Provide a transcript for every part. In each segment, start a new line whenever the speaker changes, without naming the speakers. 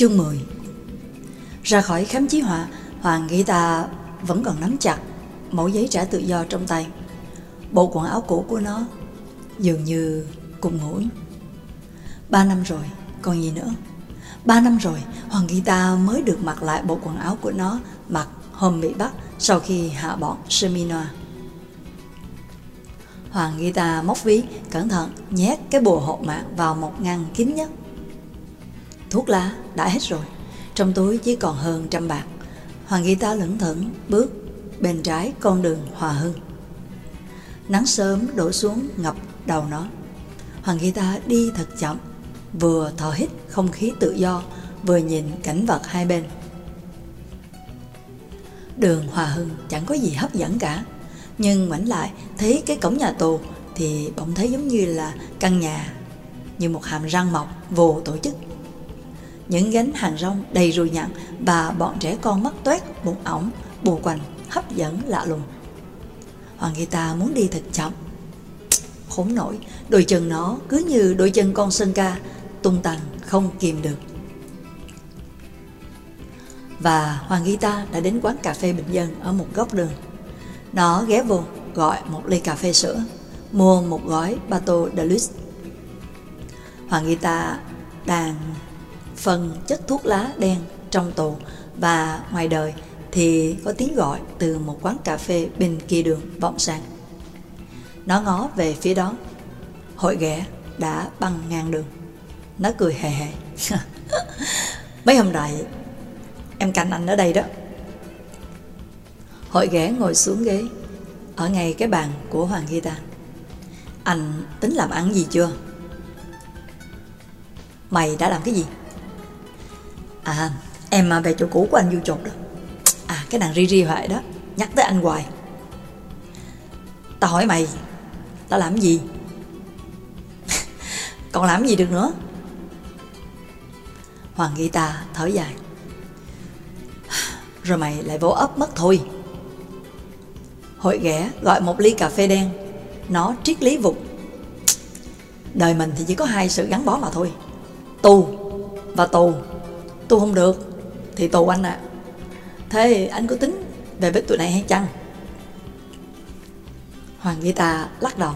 Chương 10. Ra khỏi khám chí họa, Hoàng Gita vẫn còn nắm chặt mẩu giấy trả tự do trong tay. Bộ quần áo cũ của nó dường như cùng ngủi. 3 năm rồi, còn gì nữa. 3 năm rồi, Hoàng Gita mới được mặc lại bộ quần áo của nó mặc hôm bị bắt sau khi hạ bọn Seminoa. Hoàng Gita móc ví, cẩn thận nhét cái bùa hộ mạng vào một ngăn kín nhất. Thuốc lá đã hết rồi, trong túi chỉ còn hơn 100 bạc. Hoàng Gita lững thững bước bên trái con đường Hòa Hưng. Nắng sớm đổ xuống ngập đầu nó. Hoàng Gita đi thật chậm, vừa thở hít không khí tự do, vừa nhìn cảnh vật hai bên. Đường Hòa Hưng chẳng có gì hấp dẫn cả, nhưng ngoảnh lại thấy cái cổng nhà tù thì bỗng thấy giống như là căn nhà, như một hàm răng mọc vô tổ chức. Những gánh hàng rong đầy ruồi nhặng và bọn trẻ con mắt toét bụng ỏng bù quanh hấp dẫn lạ lùng. Hoàng Gita muốn đi thật chậm. Khốn nổi, đôi chân nó cứ như đôi chân con sơn ca, tung tăng không kìm được. Và Hoàng Gita đã đến quán cà phê bình dân ở một góc đường. Nó ghé vô gọi một ly cà phê sữa, mua một gói Bateau de Luxe. Hoàng Gita đang phần chất thuốc lá đen trong tù, và ngoài đời thì có tiếng gọi từ một quán cà phê bên kia đường vọng sang. Nó ngó về phía đó. Hội ghẻ đã băng ngang đường. Nó cười hề hề. Mấy hôm nay em canh anh ở đây đó. Hội ghẻ ngồi xuống ghế ở ngay cái bàn của Hoàng Gita. Anh tính làm ăn gì chưa? Mày đã làm cái gì? À, em về chỗ cũ của anh Du Chột đó. À, cái nàng Riri Huệ đó, nhắc tới anh hoài. Tao hỏi mày, tao làm gì? Còn làm gì được nữa? Hoàng Gita thở dài. Rồi mày lại vỗ ấp mất thôi. Hội ghẻ gọi một ly cà phê đen. Nó triết lý vụt. Đời mình thì chỉ có hai sự gắn bó mà thôi: tù và tù. Tu không được thì tù anh ạ. Thế anh có tính về với tụi này hay chăng? Hoàng Gita lắc đầu.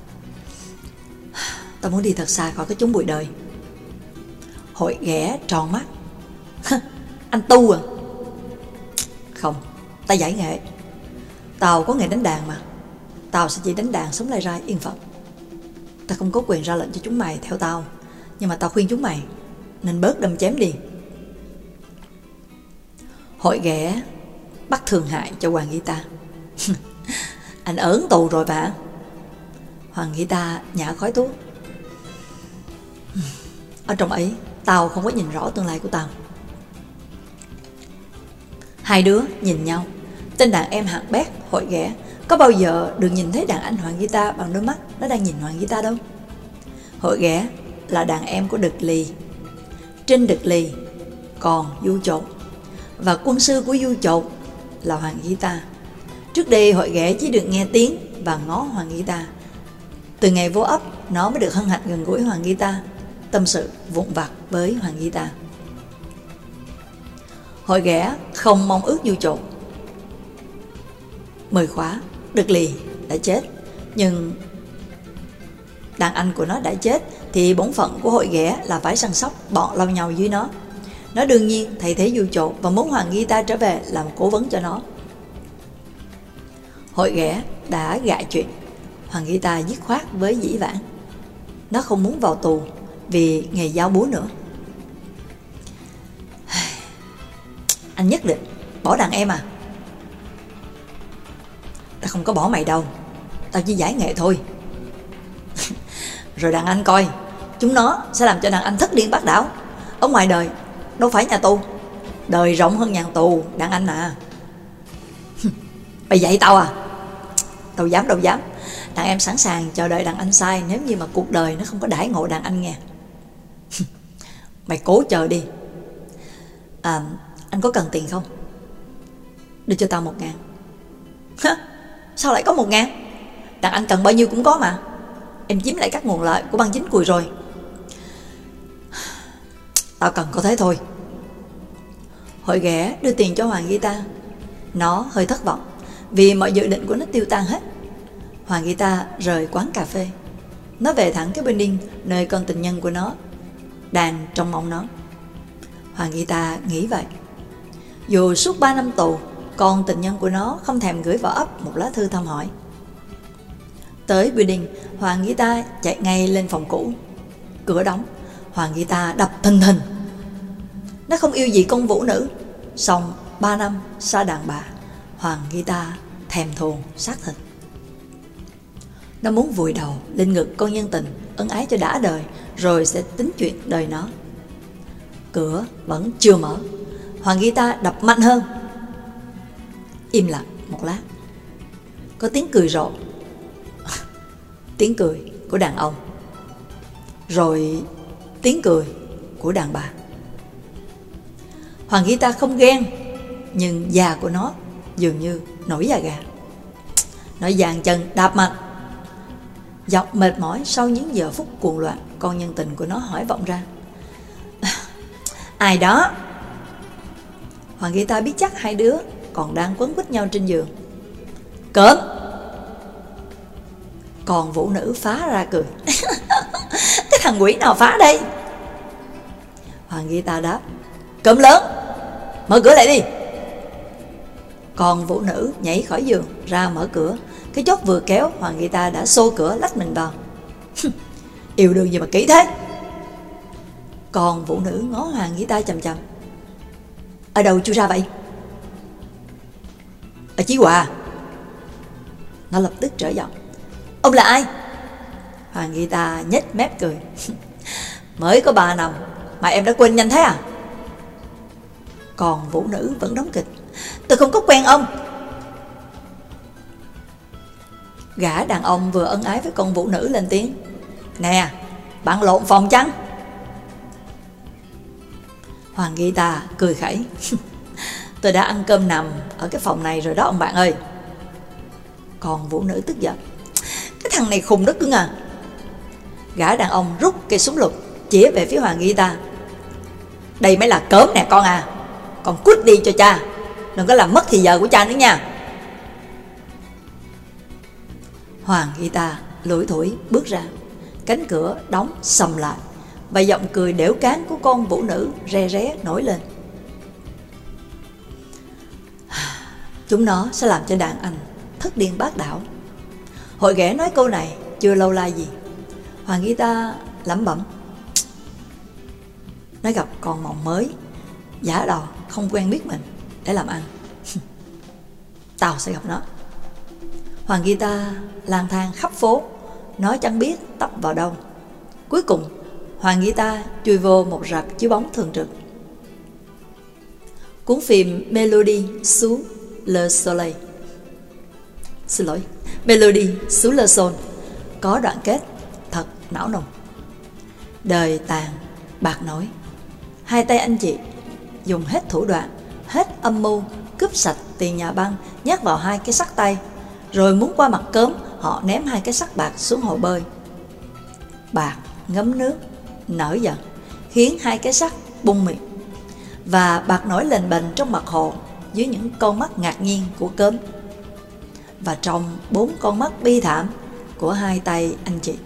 Tao muốn đi thật xa khỏi cái chốn bụi đời. Hội ghẻ tròn mắt. Anh tu à? Không, tao giải nghệ. Tao có nghề đánh đàn mà. Tao sẽ chỉ đánh đàn sống lai rai yên phận. Tao không có quyền ra lệnh cho chúng mày theo tao, nhưng mà tao khuyên chúng mày nên bớt đâm chém đi. Hội ghẻ bắt thương hại cho Hoàng Gita. Anh ớn tù rồi bà. Hoàng Gita nhả khói thuốc. Ở trong ấy tao không có nhìn rõ tương lai của tao. Hai đứa nhìn nhau. Tên đàn em hạng bét Hội ghẻ có bao giờ được nhìn thấy đàn anh Hoàng Gita bằng đôi mắt nó đang nhìn Hoàng Gita đâu. Hội ghẻ là đàn em của Đực Lì. Trên Đực Lì còn Du Chột, và quân sư của Du Chột là Hoàng Gita. Trước đây Hội ghẻ chỉ được nghe tiếng và ngó Hoàng Gita. Từ ngày vô ấp, nó mới được hân hạnh gần gũi Hoàng Gita, tâm sự vụn vặt với Hoàng Gita. Hội ghẻ không mong ước Du Chột. 10 khóa, Đực Lì đã chết, nhưng đàn anh của nó đã chết thì bổn phận của Hội ghẻ là phải săn sóc bọn lao nhau dưới nó. Nó đương nhiên thay thế Du Chột và muốn Hoàng Gita trở về làm cố vấn cho nó. Hội ghẻ đã gạ chuyện. Hoàng Gita dứt khoát với dĩ vãng. Nó không muốn vào tù vì nghề giao búa nữa. Anh nhất định bỏ đàn em à? Tao không có bỏ mày đâu, tao chỉ giải nghệ thôi. Rồi đàn anh coi, chúng nó sẽ làm cho đàn anh thất điên bát đảo. Ở ngoài đời đâu phải nhà tù, đời rộng hơn nhà tù, đàn anh à. Mày dạy tao à? Đâu dám, đâu dám. Đàn em sẵn sàng chờ đợi đàn anh sai nếu như mà cuộc đời nó không có đãi ngộ đàn anh nghe. Mày cố chờ đi. À, anh có cần tiền không? Đưa cho tao 1.000. Sao lại có 1.000? Đàn anh cần bao nhiêu cũng có mà. Em chiếm lại các nguồn lợi của băng chính cùi rồi. Tao cần có thế thôi. Hội ghẻ đưa tiền cho Hoàng Gita. Nó hơi thất vọng vì mọi dự định của nó tiêu tan hết. Hoàng Gita rời quán cà phê. Nó về thẳng cái building nơi con tình nhân của nó đang trông mong nó. Hoàng Gita nghĩ vậy. Dù suốt 3 năm tù, con tình nhân của nó không thèm gửi vào ấp một lá thư thăm hỏi. Tới building, Hoàng Gita chạy ngay lên phòng cũ. Cửa đóng, Hoàng Gita đập thình thình. Nó không yêu gì con vũ nữ, xong 3 năm xa đàn bà, Hoàng Gita thèm thuồng xác thịt. Nó muốn vùi đầu lên ngực con nhân tình, ân ái cho đã đời, rồi sẽ tính chuyện đời nó. Cửa vẫn chưa mở. Hoàng Gita đập mạnh hơn. Im lặng một lát. Có tiếng cười rộ. Tiếng cười của đàn ông. Rồi tiếng cười của đàn bà. Hoàng Gita không ghen, nhưng da của nó dường như nổi da gà. Nó dàn chân đạp mạnh. Giọng mệt mỏi sau những giờ phút cuồng loạn, con nhân tình của nó hỏi vọng ra: Ai đó? Hoàng Gita biết chắc hai đứa còn đang quấn quýt nhau trên giường. Cớm. Còn vũ nữ phá ra cười. Cái thằng quỷ nào phá đây? Hoàng Gita đáp: Cớm lớn, mở cửa lại đi. Còn vũ nữ nhảy khỏi giường ra mở cửa. Cái chốt vừa kéo, Hoàng Gita đã xô cửa lách mình vào. Yêu đương gì mà kỹ thế? Còn vũ nữ ngó Hoàng Gita chằm chằm. Ở đâu chui ra vậy? Ở Chí Hòa. Nó lập tức trở giọng. Ông là ai? Hoàng Gita nhếch mép cười. Mới có 3 năm mà em đã quên nhanh thế à? Còn vũ nữ vẫn đóng kịch. Tôi không có quen ông. Gã đàn ông vừa ân ái với con vũ nữ lên tiếng. Nè, bạn lộn phòng chăng? Hoàng Gita cười khẩy. Tôi đã ăn cơm nằm ở cái phòng này rồi đó ông bạn ơi. Còn vũ nữ tức giận. Cái thằng này khùng đất cưng à. Gã đàn ông rút cây súng lục chĩa về phía Hoàng Gita. Đây mới là cớm nè con à. Con cút đi cho cha, đừng có làm mất thì giờ của cha nữa nha. Hoàng Gita lủi thủi bước ra. Cánh cửa đóng sầm lại và giọng cười đểu cáng của con vũ nữ re ré nổi lên. Chúng nó sẽ làm cho đàn anh thất điên bát đảo. Hội ghẻ nói câu này chưa lâu la gì. Hoàng Gita lẩm bẩm. Nó gặp con mòng mới, giả đò không quen biết mình để làm ăn. Tao sẽ gặp nó. Hoàng Gita lang thang khắp phố, nó chẳng biết tấp vào đâu. Cuối cùng Hoàng Gita chui vô một rạp chiếu bóng thường trực. Cuốn phim Melody sous le soleil, Melody sous le sol có đoạn kết thật não nùng. Đời tàn bạc nổi. Hai tay anh chị dùng hết thủ đoạn, hết âm mưu cướp sạch tiền nhà băng, nhét vào hai cái sắt tay, rồi muốn qua mặt cớm, họ ném hai cái sắt bạc xuống hồ bơi. Bạc ngấm nước nở giận, khiến hai cái sắt bung miệng, và bạc nổi lềnh bềnh trong mặt hồ dưới những con mắt ngạc nhiên của cớm, và trong 4 con mắt bi thảm của hai tay anh chị.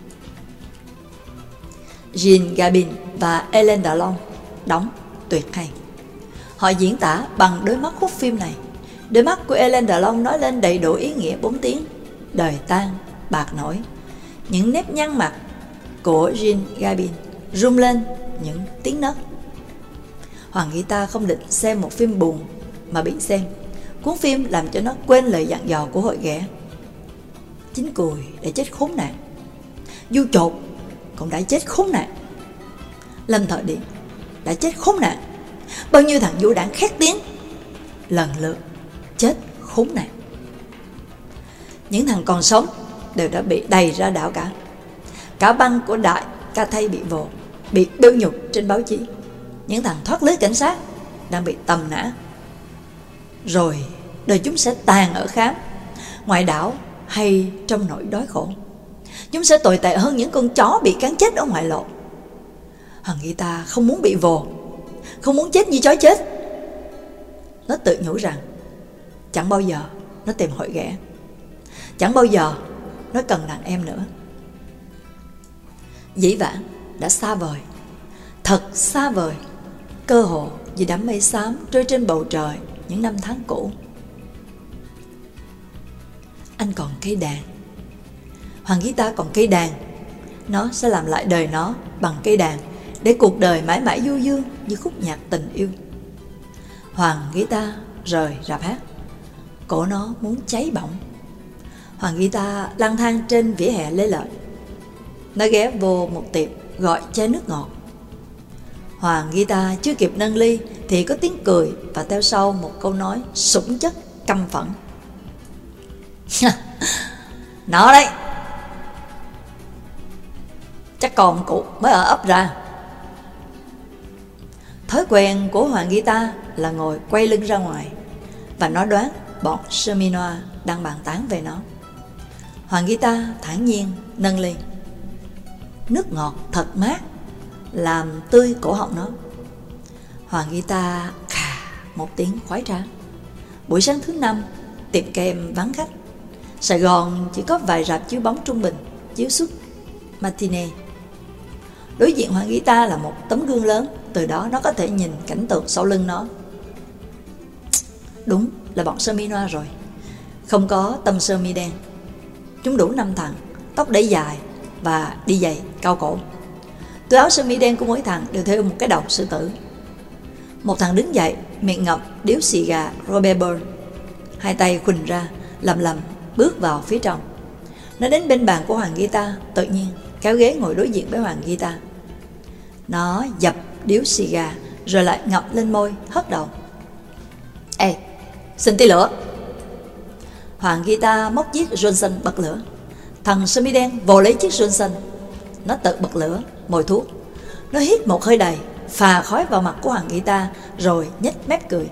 Jean Gabin và Ellen Dalton đóng tuyệt hay. Họ diễn tả bằng đôi mắt hút phim này. Đôi mắt của Ellen Dalton nói lên đầy đủ ý nghĩa 4 tiếng: đời tan, bạc nổi. Những nếp nhăn mặt của Jean Gabin rung lên những tiếng nấc. Hoàng Gita không định xem một phim buồn mà bị xem. Cuốn phim làm cho nó quên lời dặn dò của hội ghẻ. Chính cùi đã chết khốn nạn, Du Chột cũng đã chết khốn nạn, Lâm Thợ Điện đã chết khốn nạn. Bao nhiêu thằng vũ đảng khét tiếng lần lượt chết khốn nạn. Những thằng còn sống đều đã bị đầy ra đảo cả. Cả băng của đại ca thây bị vồ, bị bêu nhục trên báo chí. Những thằng thoát lưới cảnh sát đang bị tầm nã. Rồi đời chúng sẽ tàn ở khám, ngoài đảo hay trong nỗi đói khổ. Chúng sẽ tồi tệ hơn những con chó bị cắn chết ở ngoại lộ. Hoàng Gita không muốn bị vồ, không muốn chết như chó chết. nó tự nhủ rằng chẳng bao giờ nó tìm hội ghẻ, chẳng bao giờ nó cần đàn em nữa. Dĩ vãng đã xa vời, thật xa vời, cơ hồ như đám mây xám trôi trên bầu trời những năm tháng cũ. Anh còn cây đàn. Hoàng guitar còn cây đàn. Nó sẽ làm lại đời nó bằng cây đàn, để cuộc đời mãi mãi du dương như khúc nhạc tình yêu. Hoàng guitar rời rạp hát, cổ nó muốn cháy bỏng. Hoàng guitar lang thang trên vỉa hè Lê Lợi. Nó ghé vô một tiệm gọi chai nước ngọt. Hoàng guitar chưa kịp nâng ly thì có tiếng cười và theo sau một câu nói sủng chất căm phẫn. Nó đấy, chắc còn cụ mới ở ấp ra. Thói quen của Hoàng guitar là ngồi quay lưng ra ngoài, và nó đoán bọn Seminoa đang bàn tán về nó. Hoàng guitar thản nhiên nâng ly. Nước ngọt thật mát, làm tươi cổ họng nó. Hoàng guitar khà một tiếng khoái trá. Buổi sáng thứ năm, tiệm kem vắng khách. Sài Gòn chỉ có vài rạp chiếu bóng trung bình, chiếu suốt matinee. Đối diện Hoàng guitar là một tấm gương lớn, từ đó nó có thể nhìn cảnh tượng sau lưng nó. Đúng là bọn sơ mi noa rồi, không có tông sơ mi đen. Chúng đủ 5 thằng, tóc đẩy dài và đi giày cao cổ. Túi áo sơ mi đen của mỗi thằng đều thêu một cái đầu sư tử. Một thằng đứng dậy, miệng ngậm điếu xì gà Robert Burns, hai tay khuỳnh ra, lầm lầm bước vào phía trong. Nó đến bên bàn của Hoàng guitar, tự nhiên kéo ghế ngồi đối diện với Hoàng guitar. Nó dập điếu xì gà rồi lại ngậm lên môi, hất đầu. Ê, xin tí lửa. Hoàng guitar móc chiếc Johnson bật lửa. Thằng sơ mi đen vồ lấy chiếc Johnson. Nó tự bật lửa, mồi thuốc. Nó hít một hơi đầy, phà khói vào mặt của Hoàng guitar rồi nhếch mép cười.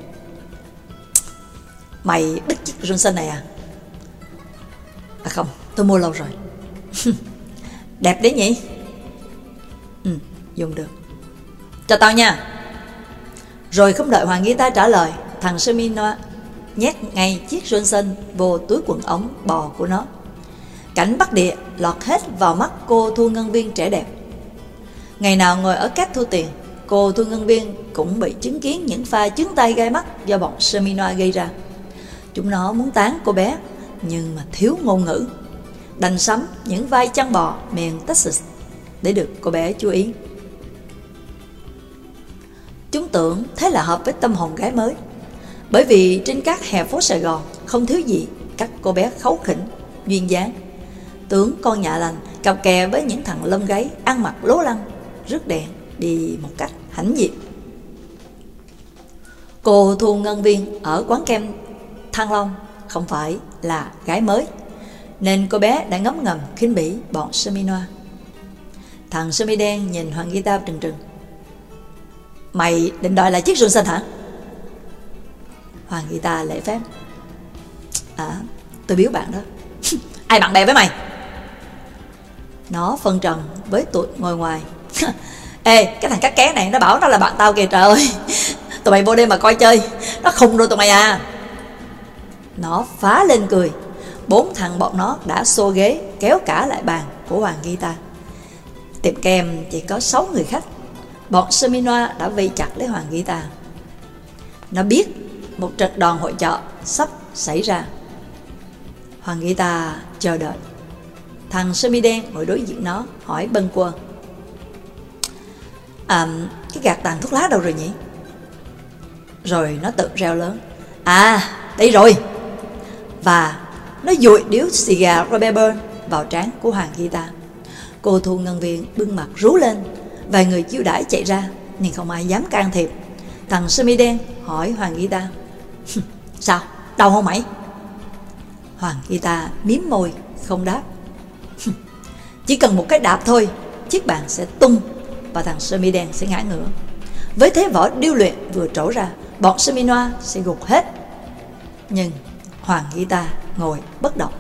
Mày bích chiếc Johnson này à? À không, tôi mua lâu rồi. Đẹp đấy nhỉ? Dùng được. Cho tao nha. Rồi không đợi Hoàng guitar trả lời, thằng Seminoa nhét ngay chiếc Johnson vô túi quần ống bò của nó. Cảnh Bắc Địa lọt hết vào mắt cô thu ngân viên trẻ đẹp. Ngày nào ngồi ở cát thu tiền, cô thu ngân viên cũng bị chứng kiến những pha chướng tay gai mắt do bọn Seminoa gây ra. Chúng nó muốn tán cô bé, nhưng mà thiếu ngôn ngữ, đành sắm những vai chăn bò miền Texas để được cô bé chú ý. Chúng tưởng thế là hợp với tâm hồn gái mới, bởi vì trên các hè phố Sài Gòn không thiếu gì các cô bé kháu khỉnh, duyên dáng. Tưởng con nhà lành cặp kè với những thằng lông gáy ăn mặc lố lăng, rước đèn đi một cách hãnh diện. Cô thu ngân viên ở quán kem Thăng Long không phải là gái mới, nên cô bé đã ngấm ngầm khinh bỉ bọn Seminoa. Thằng sơ mi đen nhìn Hoàng guitar trừng trừng. Mày định đòi lại chiếc Johnson hả? Hoàng guitar lễ phép. À, tôi biếu bạn đó. Ai bạn bè với mày? Nó phân trần với tụi ngồi ngoài. Ê, cái thằng cắt ké này nó bảo nó là bạn tao kìa, trời ơi. Tụi mày vô đây mà coi chơi, nó khùng rồi tụi mày à. Nó phá lên cười. 4 thằng bọn nó đã xô ghế kéo cả lại bàn của Hoàng guitar. Tiệm kem chỉ có 6 người khách. Bọn Seminoa đã vây chặt lấy Hoàng guitar. Nó biết một trận đòn hội chợ sắp xảy ra. Hoàng guitar chờ đợi. Thằng sơ mi đen ngồi đối diện nó hỏi bâng quơ. Cái gạt tàn thuốc lá đâu rồi nhỉ? Rồi nó tự reo lớn. À, đây rồi. Và nó dụi điếu xì gà Robert Burns vào trán của Hoàng guitar. Cô thu ngân viên bưng mặt rú lên. Vài người chiêu đãi chạy ra, nhưng không ai dám can thiệp. Thằng sơ mi đen hỏi Hoàng guitar. Sao, đau không mày? Hoàng guitar miếm môi không đáp. Chỉ cần một cái đạp thôi, chiếc bàn sẽ tung và thằng sơ mi đen sẽ ngã ngửa. Với thế võ điêu luyện vừa trổ ra, bọn Seminoa sẽ gục hết. Nhưng Hoàng guitar ngồi bất động.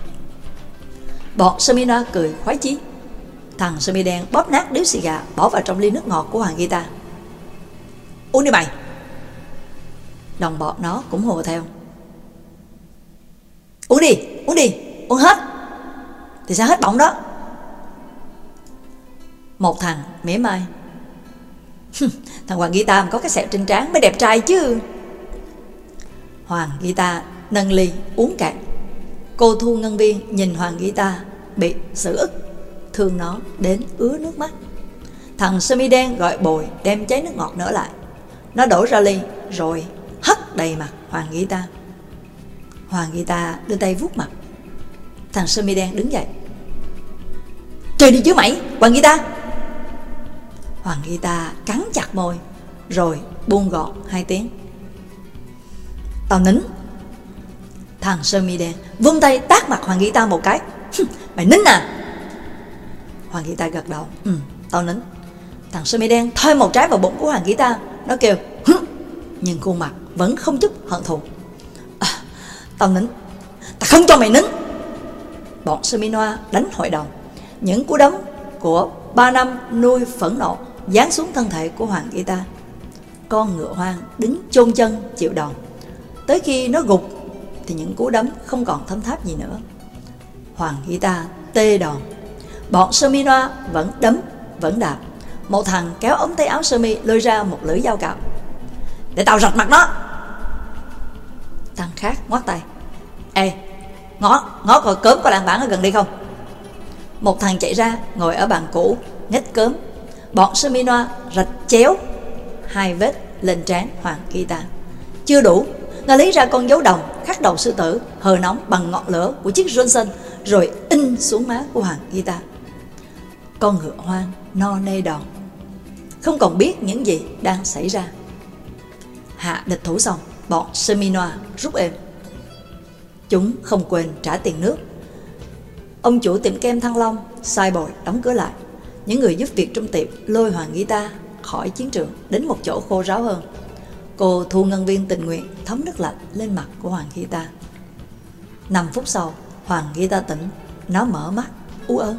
Bọn Seminoa cười khoái chí. Thằng sơ mi đen bóp nát điếu xì gà bỏ vào trong ly nước ngọt của Hoàng guitar. Uống đi mày. Đồng bọn nó cũng hùa theo. Uống đi, uống đi, uống hết thì sẽ hết bỏng đó. Một thằng mỉa mai. Thằng Hoàng Guitar mà có cái sẹo trên trán mới đẹp trai chứ. Hoàng Guitar nâng ly uống cạn. Cô thu ngân viên nhìn Hoàng Guitar bị xử ức, thương nó đến ứa nước mắt. Thằng sơ mi đen gọi bồi đem chén nước ngọt nữa lại. Nó đổ ra ly rồi hất đầy mặt Hoàng Guitar. Hoàng Guitar đưa tay vuốt mặt. Thằng sơ mi đen đứng dậy. Chơi đi chứ mày, Hoàng Guitar. Hoàng Guitar cắn chặt môi rồi buông gọn 2 tiếng. Tao nín. Thằng sơ mi đen vung tay tát mặt Hoàng Guitar một cái. Mày nín à? Hoàng Guitar gật đầu. Tao nín. Thằng sơ mi đen thôi một trái vào bụng của Hoàng Guitar. Nó kêu nhưng khuôn mặt vẫn không chút hận thù. Tao nín. Tao không cho mày nín. Bọn sơ mi noa đánh hội đồng. Những cú đấm của 3 năm nuôi phẫn nộ giáng xuống thân thể của Hoàng Guitar. Con ngựa hoang đứng chôn chân chịu đòn. Tới khi nó gục thì những cú đấm không còn thấm tháp gì nữa. Hoàng Guitar tê đòn. Bọn sơ mi noa vẫn đấm vẫn đạp. Một thằng kéo ống tay áo sơ mi lôi ra một lưỡi dao cạo. Để tao rạch mặt nó. Thằng khác ngoắt tay. Ê, ngó coi cớm có làng bản ở gần đây không? Một thằng chạy ra ngồi ở bàn cũ nhét cớm. Bọn sơ mi noa rạch chéo 2 vết lên trán Hoàng Guitar. Chưa đủ, nó lấy ra con dấu đồng khắc đầu sư tử hờ nóng bằng ngọn lửa của chiếc Johnson rồi in xuống má của Hoàng Guitar. Con ngựa hoang no nê đòn, không còn biết những gì đang xảy ra. Hạ địch thủ xong, bọn sơ mi noa rút êm. Chúng không quên trả tiền nước. Ông chủ tiệm kem Thăng Long sai bồi đóng cửa lại. Những người giúp việc trong tiệm lôi Hoàng Guitar khỏi chiến trường đến một chỗ khô ráo hơn. Cô thu ngân viên tình nguyện thấm nước lạnh lên mặt của Hoàng Guitar. 5 phút sau, Hoàng Guitar tỉnh. Nó mở mắt ú ớ.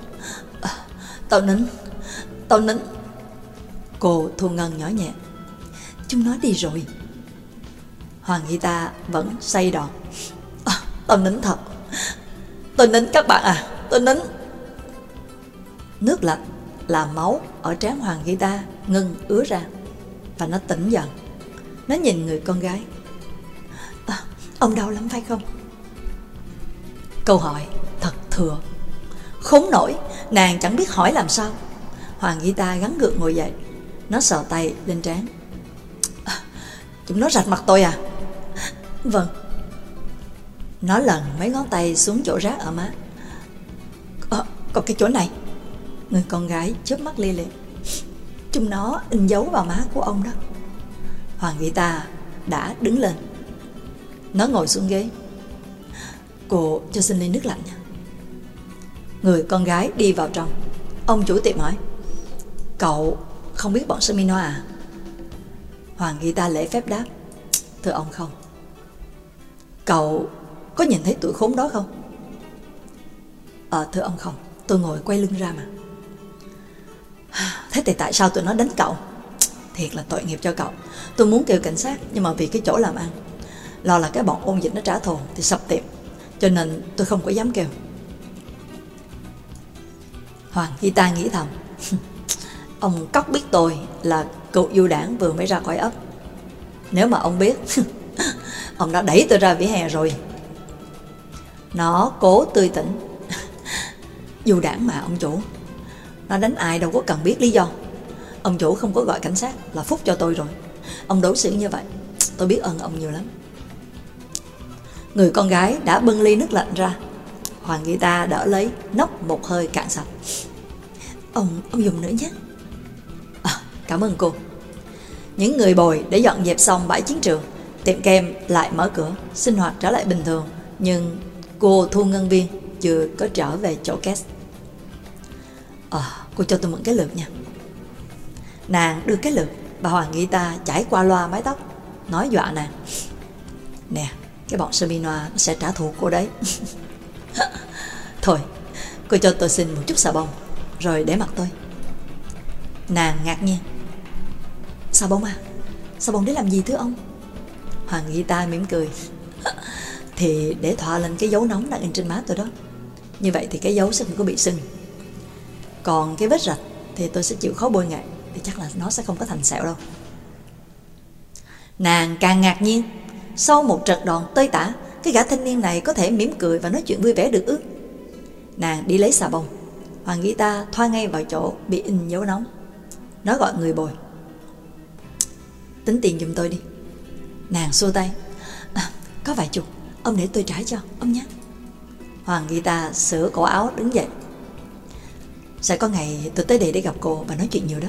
Tao nín. Cô thu ngân nhỏ nhẹ. Chúng nó đi rồi. Hoàng Guitar vẫn say đòn. Tao nín thật. Tôi nín các bạn à, tôi nín. Nước lạnh làm máu ở trán Hoàng Guitar ngưng ứa ra. Và nó tỉnh dần. Nó nhìn người con gái. Ông đau lắm phải không? Câu hỏi thật thừa. Khốn nổi, nàng chẳng biết hỏi làm sao. Hoàng Guitar gắng gượng ngồi dậy. Nó sờ tay lên trán. Chúng nó rạch mặt tôi à? Vâng. Nó lần mấy ngón tay xuống chỗ rát ở má. Còn cái chỗ này. Người con gái chớp mắt lia lịa. Chúng nó in dấu vào má của ông đó. Hoàng Guitar đã đứng lên. Nó ngồi xuống ghế. Cô cho xin ly nước lạnh nha. Người con gái đi vào trong. Ông chủ tiệm hỏi. Cậu không biết bọn sơ mi noa à? Hoàng Guitar lễ phép đáp. Thưa ông không. Cậu có nhìn thấy tụi khốn đó không? Thưa ông không. Tôi ngồi quay lưng ra mà. Thế thì tại sao tụi nó đánh cậu? Thiệt là tội nghiệp cho cậu. Tôi muốn kêu cảnh sát, nhưng mà vì cái chỗ làm ăn, lo là cái bọn ôn dịch nó trả thù thì sập tiệm, cho nên tôi không có dám kêu. Hoàng Guitar nghĩ thầm. Ông cóc biết tôi là cựu du đảng vừa mới ra khỏi ấp. Nếu mà ông biết, ông đã đẩy tôi ra vỉa hè rồi. Nó cố tươi tỉnh. Du đảng mà ông chủ. Nó đánh ai đâu có cần biết lý do. Ông chủ không có gọi cảnh sát là phúc cho tôi rồi. Ông đối xử như vậy, tôi biết ơn ông nhiều lắm. Người con gái đã bưng ly nước lạnh ra. Hoàng Guitar đỡ lấy, nốc một hơi cạn sạch. Ông dùng nữa nhé. Cảm ơn cô. Những người bồi để dọn dẹp xong bãi chiến trường, tiệm kem lại mở cửa, sinh hoạt trở lại bình thường. Nhưng cô thu ngân viên chưa có trở về chỗ cash. Cô cho tôi mượn cái lược nha. Nàng đưa cái lược. Bà Hoàng Guitar chải qua loa mái tóc, nói dọa nàng. Nè, cái bọn sơ mi noa nó sẽ trả thù cô đấy. Thôi, cô cho tôi xin một chút xà bông rồi để mặt tôi. Nàng ngạc nhiên. Xà bông à? Xà bông để làm gì thưa ông? Hoàng Gita mỉm cười. Thì để thọa lên cái dấu nóng đang in trên má tôi đó. Như vậy thì cái dấu sẽ không có bị sưng. Còn cái vết rạch thì tôi sẽ chịu khó bôi nghệ, thì chắc là nó sẽ không có thành sẹo đâu. Nàng càng ngạc nhiên. Sau một trận đòn tơi tả, cái gã thanh niên này có thể mỉm cười và nói chuyện vui vẻ được ư? Nàng đi lấy xà bông. Hoàng Gita thoa ngay vào chỗ bị in dấu nóng. Nó gọi người bồi. Tính tiền giùm tôi đi. Nàng xua tay. Có vài chục, ông để tôi trả cho ông nhé. Hoàng Gita sửa cổ áo đứng dậy. Sẽ có ngày tôi tới đây để gặp cô và nói chuyện nhiều đó.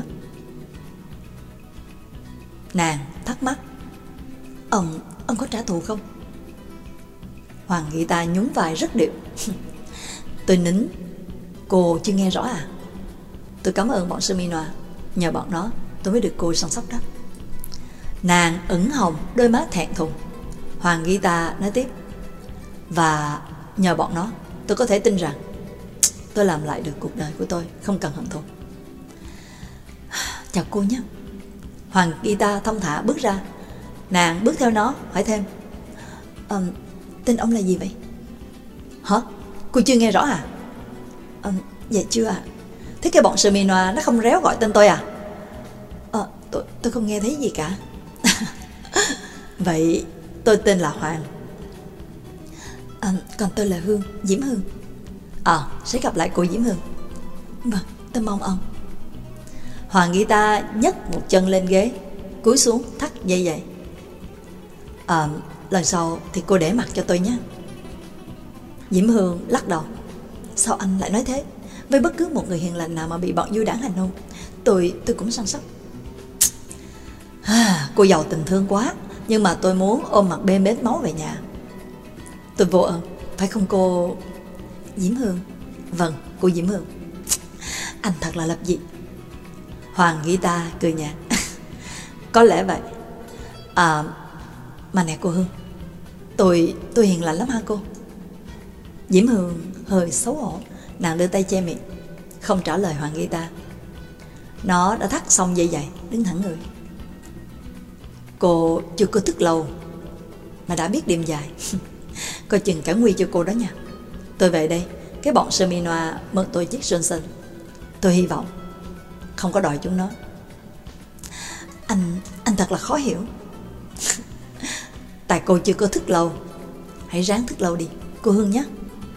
Nàng thắc mắc. Ông có trả thù không? Hoàng Gita nhún vai rất điệu. Tôi nín. Cô chưa nghe rõ à? Tôi cảm ơn bọn Seminoa. Nhờ bọn nó tôi mới được cô săn sóc đó. Nàng ửng hồng, đôi má thẹn thùng. Hoàng Gita nói tiếp. Và nhờ bọn nó tôi có thể tin rằng tôi làm lại được cuộc đời của tôi, không cần hận thù. Chào cô nhé. Hoàng Gita thông thả bước ra. Nàng bước theo nó, hỏi thêm. Tên ông là gì vậy? Hả? Cô chưa nghe rõ à? Dạ chưa ạ. Thế cái bọn Seminoa nó không réo gọi tên tôi à? Tôi không nghe thấy gì cả. Vậy tôi tên là Hoàng. Còn tôi là Hương, Diễm Hương. Sẽ gặp lại cô Diễm Hương. Vâng, tôi mong ông. Hoàng Gita nhấc một chân lên ghế, cúi xuống thắt dây giày. Lần sau thì cô để mặc cho tôi nhé. Diễm Hương lắc đầu. Sao anh lại nói thế? Với bất cứ một người hiền lành nào mà bị bọn du đảng hành hung, tôi cũng săn sóc. Cô giàu tình thương quá. Nhưng mà tôi muốn ôm mặt bê bết máu về nhà. Tôi vô ơn, phải không cô Diễm Hương? Vâng, cô Diễm Hương. Anh thật là lập dị. Hoàng Gita cười nhạt. Có lẽ vậy. Mà nè cô Hương, tôi hiền lành lắm hả cô? Diễm Hương hơi xấu hổ. Nàng đưa tay che miệng, không trả lời Hoàng Gita. Nó đã thắt xong dây giày, đứng thẳng người. Cô chưa có thức lâu mà đã biết đêm dài. Coi chừng cả nguy cho cô đó nha. Tôi về đây, cái bọn Seminoa mượn tôi chiếc Johnson. Tôi hy vọng không có đòi chúng nó. Anh thật là khó hiểu. Tại cô chưa có thức lâu. Hãy ráng thức lâu đi, cô Hương nhé.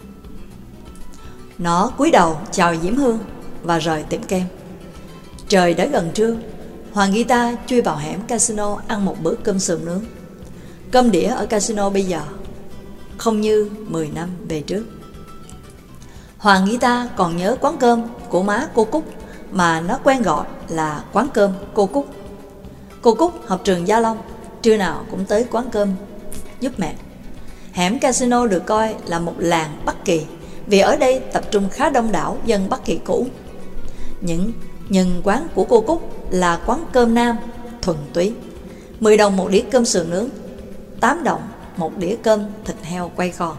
Nó cúi đầu chào Diễm Hương và rời tiệm kem. Trời đã gần trưa. Hoàng Gita chui vào hẻm casino ăn một bữa cơm sườn nướng. Cơm đĩa ở casino bây giờ không như 10 năm về trước. Hoàng Gita còn nhớ quán cơm của má cô Cúc mà nó quen gọi là quán cơm cô Cúc. Cô Cúc học trường Gia Long, trưa nào cũng tới quán cơm giúp mẹ. Hẻm casino được coi là một làng Bắc Kỳ vì ở đây tập trung khá đông đảo dân Bắc Kỳ cũ. Nhưng quán của cô Cúc là quán cơm nam thuần túy. 10 đồng một đĩa cơm sườn nướng, 8 đồng một đĩa cơm thịt heo quay kho.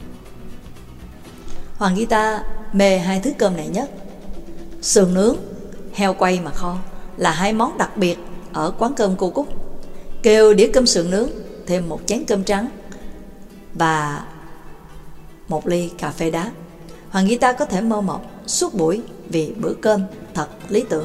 Hoàng Gita mê hai thứ cơm này nhất. Sườn nướng, heo quay mà kho là hai món đặc biệt ở quán cơm cô Cúc. Kêu đĩa cơm sườn nướng, thêm một chén cơm trắng và một ly cà phê đá. Hoàng Gita có thể mơ mộng suốt buổi vì bữa cơm thật lý tưởng.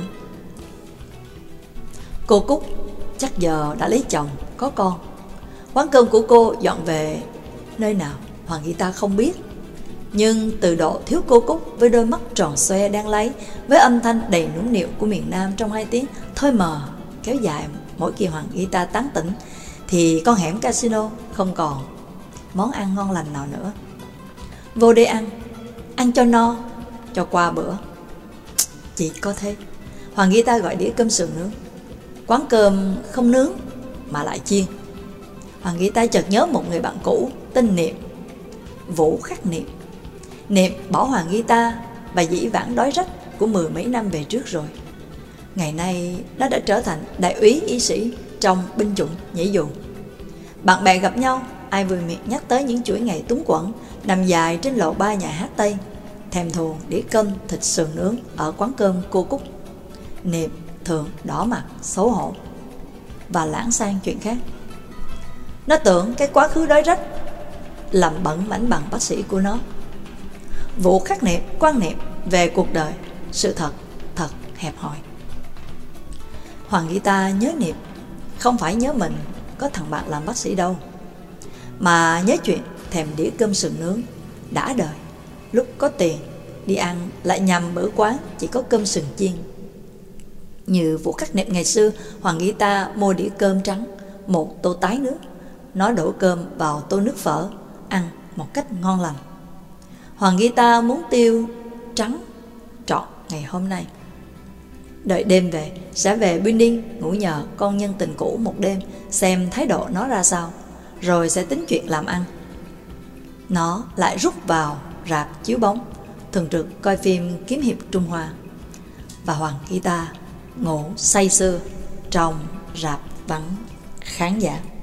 Cô Cúc chắc giờ đã lấy chồng, có con. Quán cơm của cô dọn về nơi nào Hoàng Gita không biết. Nhưng từ độ thiếu cô Cúc với đôi mắt tròn xoe đang lấy, với âm thanh đầy nũng nịu của miền Nam trong hai tiếng thôi mờ kéo dài mỗi khi Hoàng Gita tán tỉnh, thì con hẻm casino không còn món ăn ngon lành nào nữa. Vô đây ăn cho no, cho qua bữa. Chỉ có thế. Hoàng Gita gọi đĩa cơm sườn nướng. Quán cơm không nướng mà lại chiên. Hoàng Gita chợt nhớ một người bạn cũ tên Niệm, Vũ Khắc Niệm. Niệm bỏ Hoàng Gita và dĩ vãng đói rách của 10 mấy năm về trước rồi. Ngày nay nó đã trở thành đại úy y sĩ trong binh chủng nhảy dù. Bạn bè gặp nhau, ai vừa miệng nhắc tới những chuỗi ngày túng quẫn nằm dài trên lầu ba nhà hát Tây, thèm thuồng đĩa cơm thịt sườn nướng ở quán cơm cô Cúc. Niệm thường đỏ mặt xấu hổ và lãng sang chuyện khác. Nó tưởng cái quá khứ đói rách làm bẩn mảnh bằng bác sĩ của nó. Vũ khắc niệm quan niệm về cuộc đời, sự thật thật hẹp hòi. Hoàng Gita nhớ niệm không phải nhớ mình có thằng bạn làm bác sĩ đâu, mà nhớ chuyện thèm đĩa cơm sườn nướng đã đời, lúc có tiền đi ăn lại nhầm bữa quán chỉ có cơm sườn chiên. Như Vũ khắc niệm ngày xưa, Hoàng Gita mua đĩa cơm trắng, một tô tái nước. Nó đổ cơm vào tô nước phở, ăn một cách ngon lành. Hoàng Gita muốn tiêu trắng trọn ngày hôm nay. Đợi đêm về, sẽ về building ngủ nhờ con nhân tình cũ một đêm, xem thái độ nó ra sao, rồi sẽ tính chuyện làm ăn. Nó lại rút vào rạp chiếu bóng, thường trực coi phim kiếm hiệp Trung Hoa. Và Hoàng Gita ngủ say sưa trong rạp vắng khán giả.